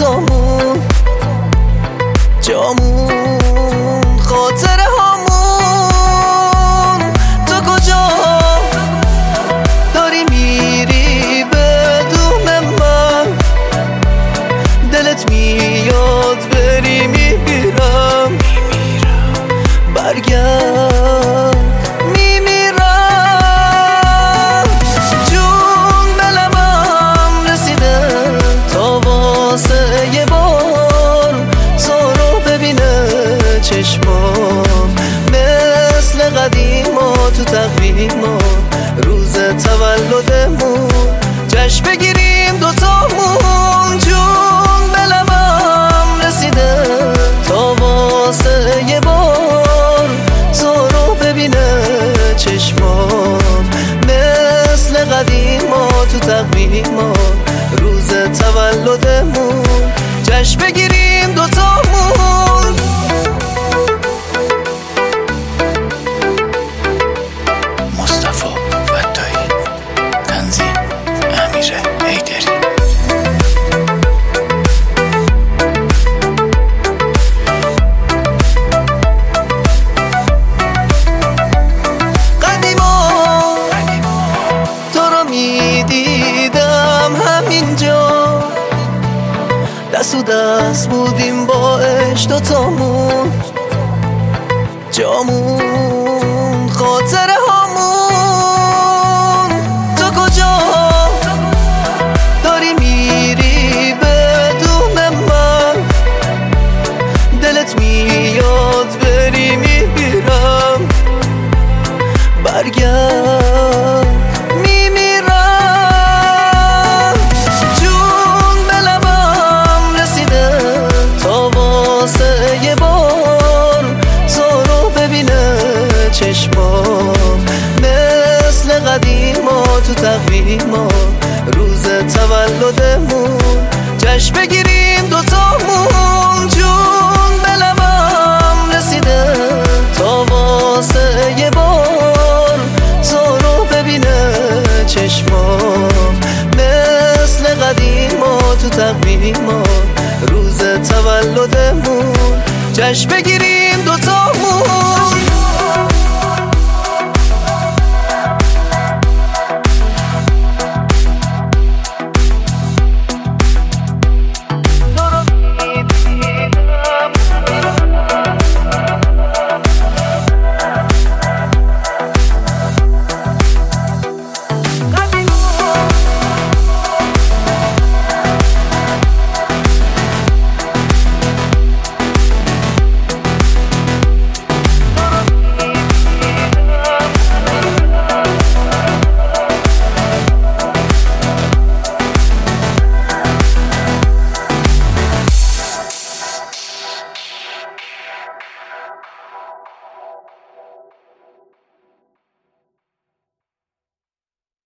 دوتامون، جامون، خاطره هامون. تو کجا داری میری بدون من؟ دلت میاد بری میمیرم، برگرد میمیرم. جون به لبم رسیده تا واسه یه بار تو رو ببینه چشمام، مثل قدیما تو تقویما روز تولدمون جشن بگیریم دوتامون. جون به لبم رسیده تا واسه یه بار تو رو ببینه چشمام، مثل قدیما تو تقویما روز تولدمون جشن بگیریم دوتامون. مصطفی فتاحی، تنظیم امیر حیدری. دیدم همینجا دست و دست بودیم با عشق دوتامون، جامون، خاطره هامون. تو کجا داری میری بدون من؟ دلت میاد بری میمیرم، برگرد میمیرم. جون به لبم رسیده تا واسه یه بار تو رو ببینه چشمام، مثل قدیما تو تقویما روز تولدمون جشن بگیریم دوتامون. جون به لبم رسیده تا واسه یه بار تو رو ببینه چشمام، مثل قدیما تو تقویما روز تولدمون جشن بگیریم دوتامون.